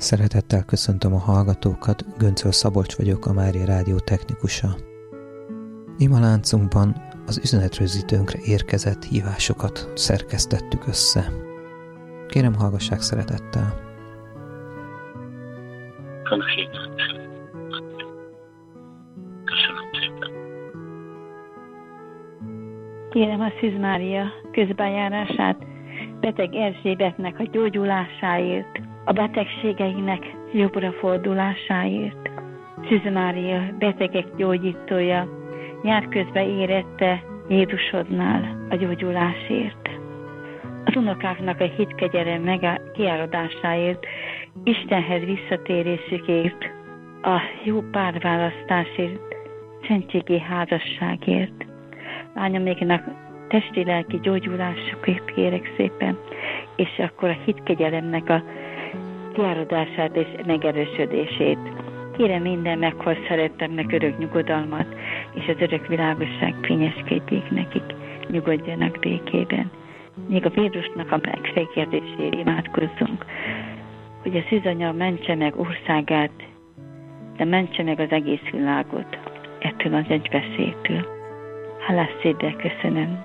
Szeretettel köszöntöm a hallgatókat, Göncöl Szabolcs vagyok, a Mária Rádió technikusa. Imaláncunkban az üzenetrögzítőnkre érkezett hívásokat szerkesztettük össze. Kérem, hallgassák szeretettel. Köszönöm szépen. Kérem a Szűz Mária közbenjárását beteg Erzsébetnek a gyógyulásáért, a betegségeinek jobbra fordulásáért. Szűz Mária betegek gyógyítója, nyár közben érette Jézusodnál a gyógyulásért. Az unokáknak a hitkegyelem kiáradásáért, Istenhez visszatérésükért, a jó párválasztásért, szentségi házasságért. Lányoméknak testi-lelki gyógyulásukért kérek szépen, és akkor a hitkegyelemnek a kiáradását és megerősödését. Kérem, minden meghalt szerettemnek örök nyugodalmat, és az örök világosság fényeskedjék nekik, nyugodjanak békében. Még a vírusnak a megfékezésére imádkozzunk, hogy a szűzanya mentse meg országát, de mentse meg az egész világot ettől az egy veszélytől. Hálás szívvel köszönöm.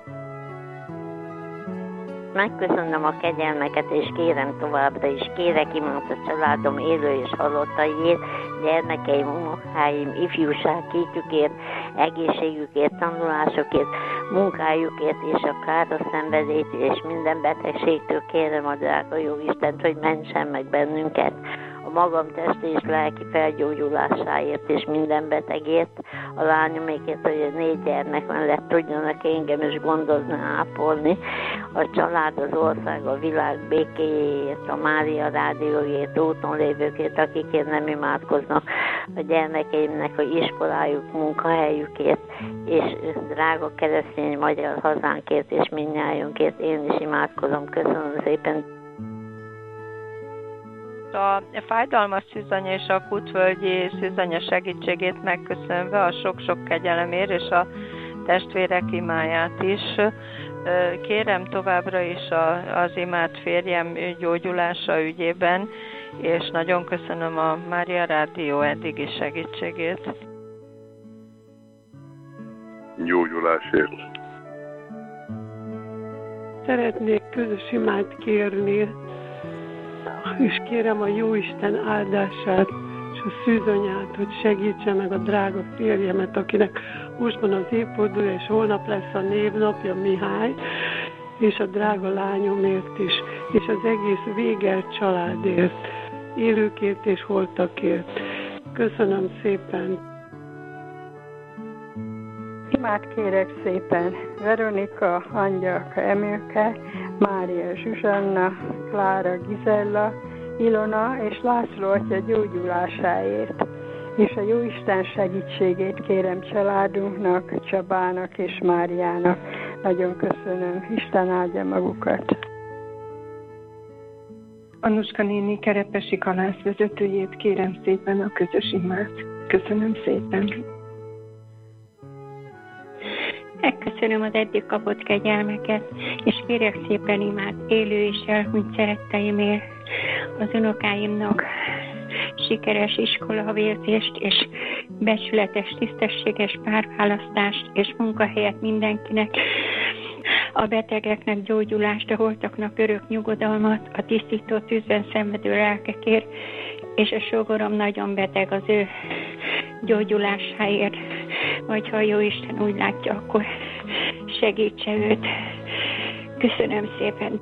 Megköszönöm a kegyelmeket, és kérem továbbra is, kérek imád a családom élő és halottaiért, gyermekeim, unokáim, ifjúságkétjükért, egészségükért, tanulásokért, munkájukért és a káros szenvedélytől és minden betegségtől kérem a drága jó Istent, hogy mentsen meg bennünket, a magam testi és lelki felgyógyulásáért és minden betegért, a lányomékért, hogy a 4 gyermek mellett tudjanak engem is gondozni, ápolni, a család, az ország, a világ békéjéért, a Mária Rádióért, úton lévőkért, akikért nem imádkoznak, a gyermekeimnek a iskolájuk, munkahelyükért, és drága keresztény magyar hazánkért és mindnyájunkért én is imádkozom. Köszönöm szépen. A fájdalmas szűzanya és a kutvölgyi szűzanya segítségét megköszönve a sok-sok kegyelemért és a testvérek imáját is. Kérem továbbra is az imád férjem gyógyulása ügyében, és nagyon köszönöm a Mária Rádió eddigi segítségét. Gyógyulásért. Szeretnék közös imát kérni, és kérem a Jóisten áldását és a szűzanyát, hogy segítse meg a drága férjemet, akinek most van az évfordulója, és holnap lesz a névnapja, Mihály, és a drága lányomért is, és az egész Végel családért, élőkért és holtakért. Köszönöm szépen! Imát kérek szépen Veronika, Angyalka, Emőke, Mária Zsuzsanna, Klára, Gizella, Ilona és László atya gyógyulásáért, és a Jóisten segítségét kérem családunknak, Csabának és Máriának. Nagyon köszönöm, Isten áldja magukat. Anuska néni Kerepesi kalászvezetőjét kérem szépen a közös imát. Köszönöm szépen. Megköszönöm az eddig kapott kegyelmeket, és kérek szépen imát élő és elhunyt szeretteimért, az unokáimnak sikeres iskolavégzést és becsületes, tisztességes párválasztást és munkahelyet mindenkinek, a betegeknek gyógyulást, a holtaknak örök nyugodalmat, a tisztító tűzben szenvedő lelkekért, és a sógorom nagyon beteg, az ő gyógyulásáért, vagy ha jó Isten úgy látja, akkor segítse őt. Köszönöm szépen.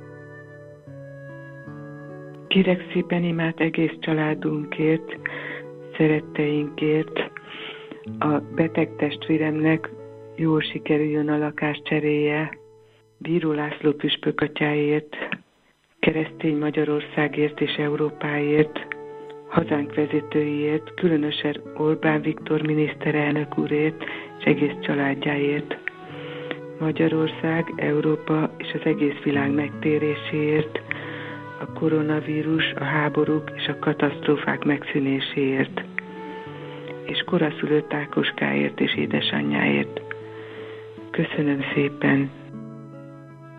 Kérek szépen imát egész családunkért, szeretteinkért, a beteg testvéremnek jól sikerüljön a lakáscseréje, Bíró László püspök atyáért, keresztény Magyarországért és Európáért, hazánk vezetőiért, különösen Orbán Viktor miniszterelnök úrért és egész családjáért, Magyarország, Európa és az egész világ megtéréséért, a koronavírus, a háborúk és a katasztrófák megszűnéséért, és koraszülött Ákoskáért és édesanyjáért. Köszönöm szépen!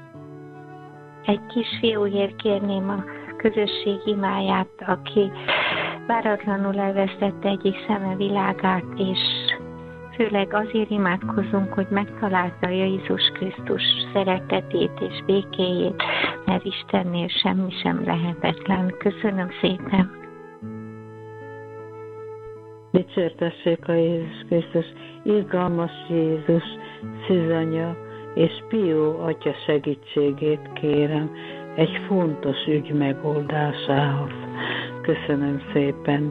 Egy kisfiúért kérném a közösség imáját, aki váratlanul elvesztette egyik szeme világát, és főleg azért imádkozunk, hogy megtalálta Jézus Krisztus szeretetét és békéjét, mert Istennél semmi sem lehetetlen. Köszönöm szépen! Dicsértessék a Jézus Krisztus, irgalmas Jézus, Szűzanya és Pió atya segítségét kérem egy fontos ügy megoldásához. Köszönöm szépen!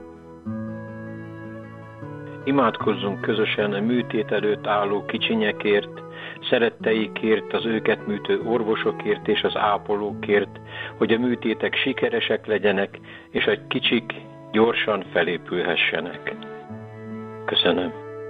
Imádkozzunk közösen a műtét előtt álló kicsinyekért, szeretteikért, az őket műtő orvosokért és az ápolókért, hogy a műtétek sikeresek legyenek, és a kicsik gyorsan felépülhessenek. Köszönöm.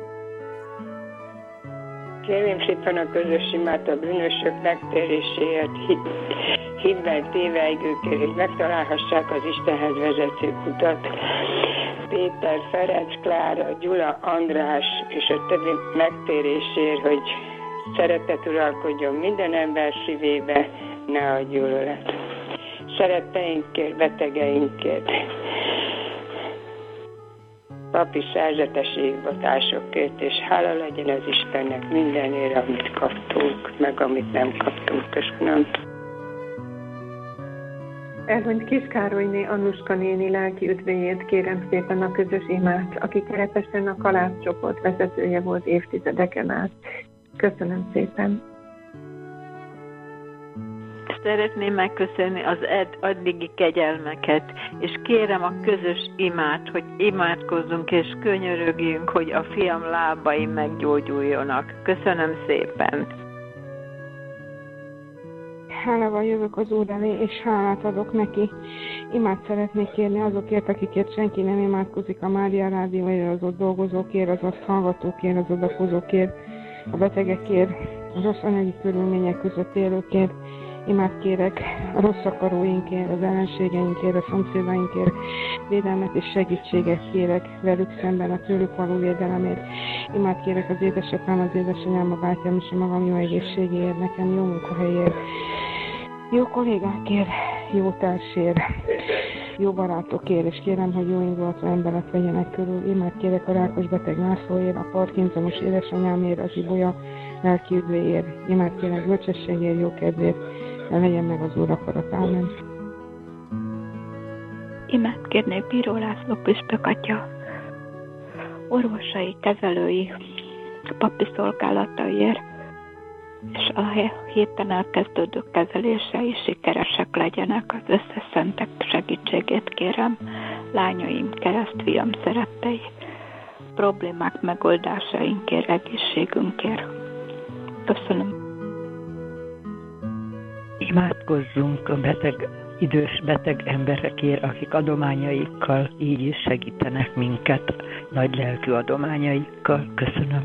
Kérem szépen a közös imát a bűnösök megtéréséért, hitben téveigőkért, hogy megtalálhassák az Istenhez vezető utat. Péter, Ferenc, Klára, Gyula, András és a többi megtérésért, hogy szeretet uralkodjon minden ember szívébe, ne a gyűlölet. Szeretteinkért, betegeinkért, papi szerzetes égbatásokért, és hála legyen az Istennek mindenért, amit kaptunk, meg amit nem kaptunk. Köszönöm. Elhunyt Kiskárolyné Annuska néni lelki üdvéjét kérem szépen a közös imát, aki Kerepesten a kalászcsoport vezetője volt évtizedeken át. Köszönöm szépen. Szeretném megköszönni az addigi kegyelmeket, és kérem a közös imát, hogy imádkozzunk és könyörögjünk, hogy a fiam lábai meggyógyuljonak. Köszönöm szépen. Hálával jövök az Úr elé, és hálát adok neki. Imát szeretnék kérni azokért, akikért senki nem imádkozik, a Mária Rádióért, az ott dolgozókért, az azt hallgatókért, az adakozókért, a betegekért, a rossz anyagi körülmények között élőkért. Imát kérek a rossz akaróinkért, az ellenségeinkért, a szomszédainkért, védelmet és segítséget kérek velük szemben a tőlük való védelemért. Imát kérek az édesapám, az édesanyám, a bátyám és a magam jó egészségéért, nekem jó munkahelyért, jó kollégákért, jó társért, jó barátokért, és kérem, hogy jó indulatú emberek vegyenek körül. Imát kérek a rákos beteg Lászlóért, a Parkinsonos édesanyámért, az Ibolya lelki üdvéért. Imát kérek bölcsességért, jó kedvért, de legyen meg az Úr akarat. Ámen. Imát kérnék Bíró László püspök atya, orvosai, kezelői, papi szolgálataiért, és a héten elkezdődő kezelése is sikeresek legyenek. Az összes szentek segítségét kérem, lányaim, keresztfiam szerettei, problémák megoldásainkért, egészségünkért. Köszönöm. Imádkozzunk a idős beteg emberekért, akik adományaikkal így is segítenek minket, nagy lelkű adományaikkal. Köszönöm.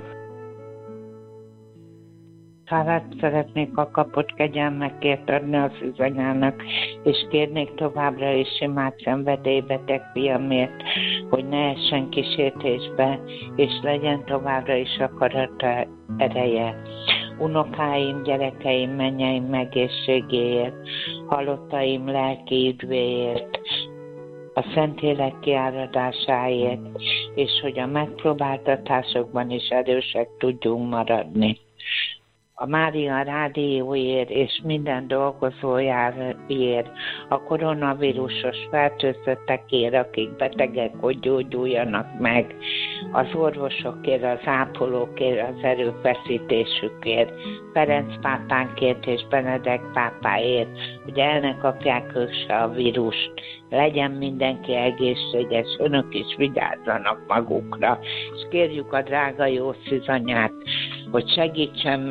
Hálát szeretnék a kapott kegyelmekért adni az Szűzanyának, és kérnék továbbra is imát szenvedélybeteg fiamért, hogy ne essen kísértésbe, és legyen továbbra is akarata ereje. Unokáim, gyerekeim, mennyeim egészségéért, halottaim lelki üdvéért, a Szentlélek kiáradásáért, és hogy a megpróbáltatásokban is erősek tudjunk maradni. A Mária Rádióért és minden dolgozójáért, a koronavírusos fertőzöttekért, akik betegek, hogy gyógyuljanak meg, az orvosokért, az ápolókért, az erőfeszítésükért, Ferenc pápánkért és Benedek pápáért, hogy el ne kapják ők se a vírust. Legyen mindenki egészséges, önök is vigyázzanak magukra, és kérjük a drága jó Szűzanyát, hogy segítsen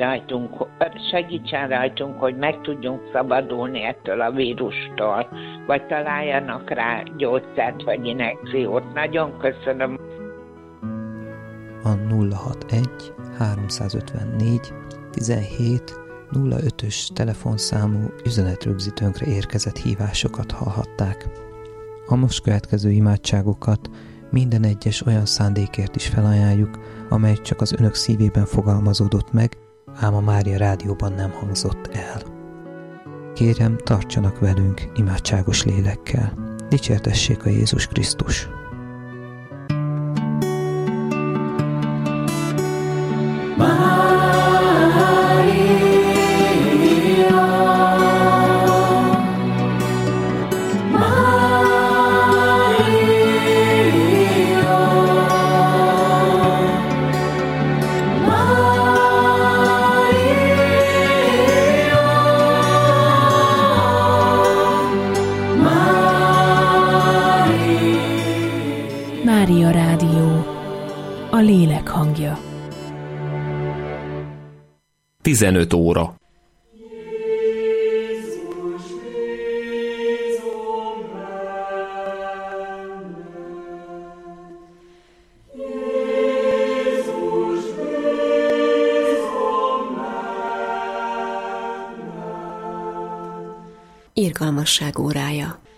rajtunk, hogy meg tudjunk szabadulni ettől a vírustól, vagy találjanak rá gyógyszert vagy injekciót. Nagyon köszönöm. A 061 354 17 05-ös telefonszámú üzenetrögzítőnkre érkezett hívásokat hallhatták. A most következő imádságokat minden egyes olyan szándékért is felajánljuk, amely csak az önök szívében fogalmazódott meg, ám a Mária Rádióban nem hangzott el. Kérem, tartsanak velünk imádságos lélekkel. Dicsértessék a Jézus Krisztus! Mária Rádió, a lélek hangja. 15 óra. Irgalmasság órája.